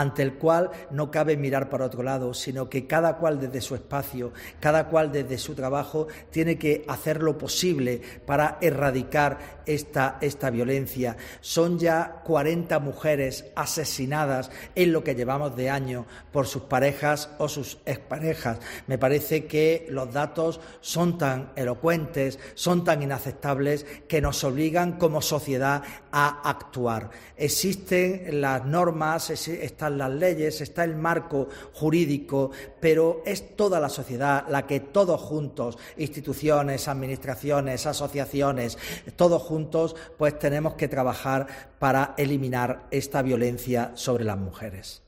ante el cual no cabe mirar para otro lado, sino que cada cual desde su espacio, cada cual desde su trabajo, tiene que hacer lo posible para erradicar esta violencia. Son ya 40 mujeres asesinadas en lo que llevamos de año por sus parejas o sus exparejas. Me parece que los datos son tan elocuentes, son tan inaceptables, que nos obligan como sociedad a actuar. Existen las normas, están las leyes, está el marco jurídico, pero es toda la sociedad la que todos juntos, instituciones, administraciones, asociaciones, todos juntos, pues tenemos que trabajar para eliminar esta violencia sobre las mujeres.